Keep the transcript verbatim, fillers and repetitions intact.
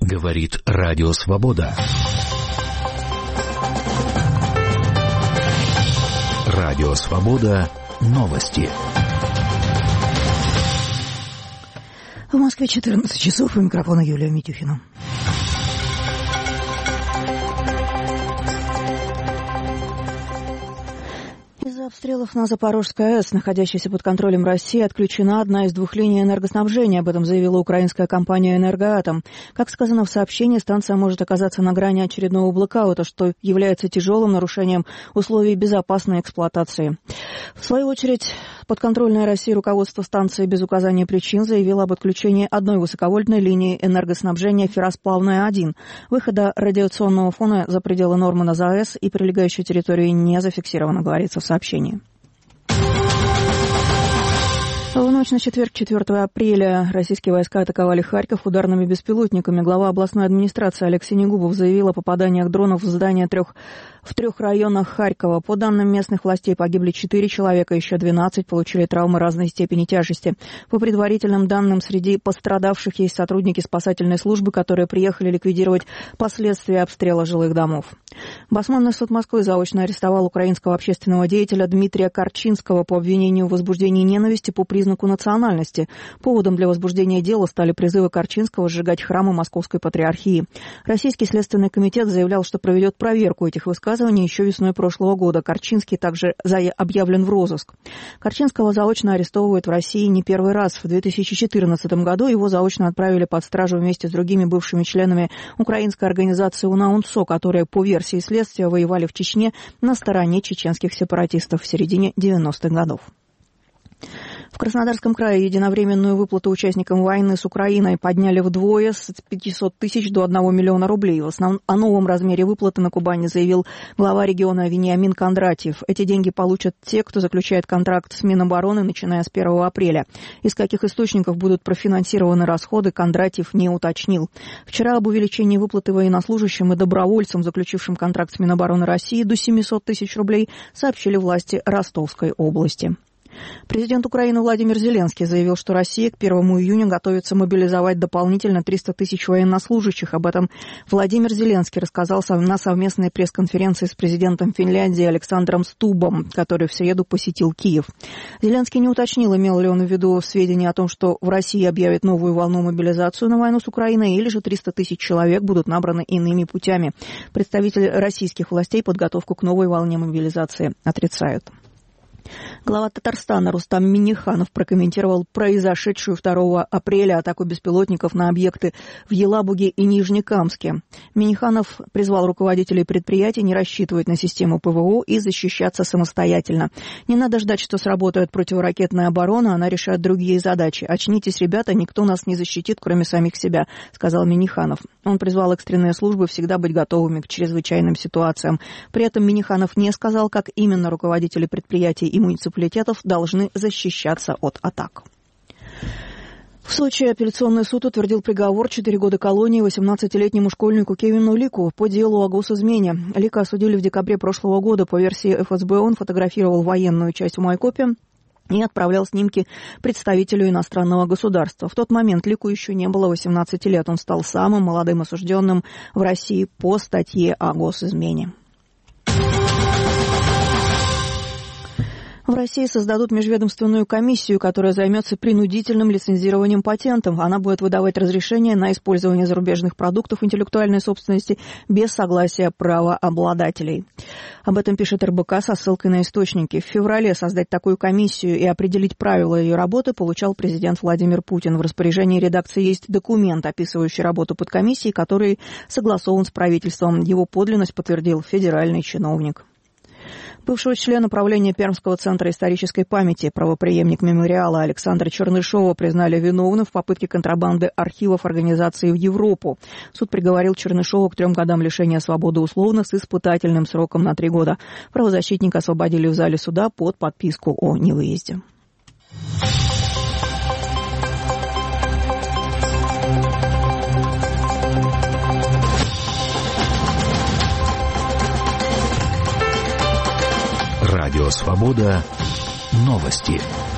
Говорит Радио Свобода. Радио Свобода. Новости. В Москве четырнадцать часов. У микрофона Юлия Митюхина. Из-за обстрелов на Запорожской АЭС, находящейся под контролем России, отключена одна из двух линий энергоснабжения. Об этом заявила украинская компания «Энергоатом». Как сказано в сообщении, станция может оказаться на грани очередного блэкаута, что является тяжелым нарушением условий безопасной эксплуатации. В свою очередь, подконтрольное России руководство станции без указания причин заявило об отключении одной высоковольтной линии энергоснабжения «Ферросплавная-один». Выхода радиационного фона за пределы нормы на ЗАЭС и прилегающей территории не зафиксировано, говорится в сообщении. В ночь на четверг, четвёртого апреля, российские войска атаковали Харьков ударными беспилотниками. Глава областной администрации Алексей Негубов заявил о попаданиях дронов в здания трех, в трех районах Харькова. По данным местных властей, погибли четыре человека, еще двенадцать получили травмы разной степени тяжести. По предварительным данным, среди пострадавших есть сотрудники спасательной службы, которые приехали ликвидировать последствия обстрела жилых домов. Басманный суд Москвы заочно арестовал украинского общественного деятеля Дмитрия Корчинского по обвинению в возбуждении ненависти по признаку национальности. Поводом для возбуждения дела стали призывы Корчинского сжигать храмы Московской Патриархии. Российский следственный комитет заявлял, что проведет проверку этих высказываний еще весной прошлого года. Корчинский также объявлен в розыск. Корчинского заочно арестовывают в России не первый раз. В две тысячи четырнадцатом году его заочно отправили под стражу вместе с другими бывшими членами украинской организации УНАУНСО, которые, по версии следствия, воевали в Чечне на стороне чеченских сепаратистов в середине девяностых годов. В Краснодарском крае единовременную выплату участникам войны с Украиной подняли вдвое, с пятисот тысяч до одного миллиона рублей. В основном о новом размере выплаты на Кубани заявил глава региона Вениамин Кондратьев. Эти деньги получат те, кто заключает контракт с Минобороны, начиная с первого апреля. Из каких источников будут профинансированы расходы, Кондратьев не уточнил. Вчера об увеличении выплаты военнослужащим и добровольцам, заключившим контракт с Минобороны России, до семисот тысяч рублей, сообщили власти Ростовской области. Президент Украины Владимир Зеленский заявил, что Россия к первому июня готовится мобилизовать дополнительно триста тысяч военнослужащих. Об этом Владимир Зеленский рассказал на совместной пресс-конференции с президентом Финляндии Александром Стубом, который в среду посетил Киев. Зеленский не уточнил, имел ли он в виду сведения о том, что в России объявят новую волну мобилизацию на войну с Украиной, или же триста тысяч человек будут набраны иными путями. Представители российских властей подготовку к новой волне мобилизации отрицают. Глава Татарстана Рустам Минниханов прокомментировал произошедшую второго апреля атаку беспилотников на объекты в Елабуге и Нижнекамске. Минниханов призвал руководителей предприятий не рассчитывать на систему ПВО и защищаться самостоятельно. Не надо ждать, что сработает противоракетная оборона, она решает другие задачи. «Очнитесь, ребята, никто нас не защитит, кроме самих себя», — сказал Минниханов. Он призвал экстренные службы всегда быть готовыми к чрезвычайным ситуациям. При этом Минниханов не сказал, как именно руководители предприятий и муниципалитетов должны защищаться от атак. В Сочи апелляционный суд утвердил приговор четыре года колонии восемнадцатилетнему школьнику Кевину Лику по делу о госизмене. Лика осудили в декабре прошлого года. По версии эф эс бэ, он фотографировал военную часть в Майкопе и отправлял снимки представителю иностранного государства. В тот момент Лику еще не было восемнадцати лет. Он стал самым молодым осужденным в России по статье о госизмене. В России создадут межведомственную комиссию, которая займется принудительным лицензированием патентов. Она будет выдавать разрешения на использование зарубежных продуктов интеллектуальной собственности без согласия правообладателей. Об этом пишет эр бэ ка со ссылкой на источники. В феврале создать такую комиссию и определить правила ее работы получал президент Владимир Путин. В распоряжении редакции есть документ, описывающий работу подкомиссии, который согласован с правительством. Его подлинность подтвердил федеральный чиновник. Бывшего члена правления Пермского центра исторической памяти, правопреемник мемориала Александра Чернышова признали виновным в попытке контрабанды архивов организации в Европу. Суд приговорил Чернышова к трем годам лишения свободы условно с испытательным сроком на три года. Правозащитника освободили в зале суда под подписку о невыезде. Радио Свобода. Новости.